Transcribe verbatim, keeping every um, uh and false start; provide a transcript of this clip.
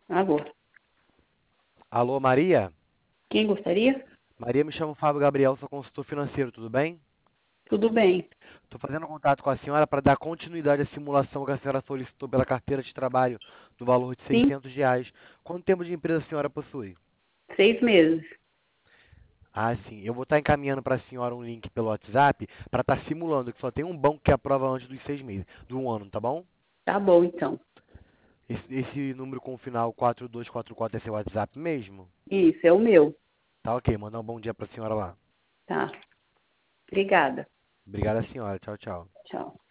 Alô, Alô, Maria? quem gostaria? Maria, me chamo Fábio Gabriel, sou consultor financeiro, tudo bem? Tudo bem. Estou fazendo contato com a senhora para dar continuidade à simulação que a senhora solicitou pela carteira de trabalho no valor de Sim, seiscentos reais. Quanto tempo de empresa a senhora possui? seis meses. Ah, sim. Eu vou estar encaminhando para a senhora um link pelo WhatsApp para estar simulando, que só tem um banco que aprova antes dos seis meses, do um ano, tá bom? Tá bom, então. Esse, esse número com o final quatro dois quatro quatro é seu WhatsApp mesmo? Isso, é o meu. Tá ok, mandar um bom dia para a senhora lá. Tá. Obrigada. Obrigada, senhora. Tchau, tchau. Tchau.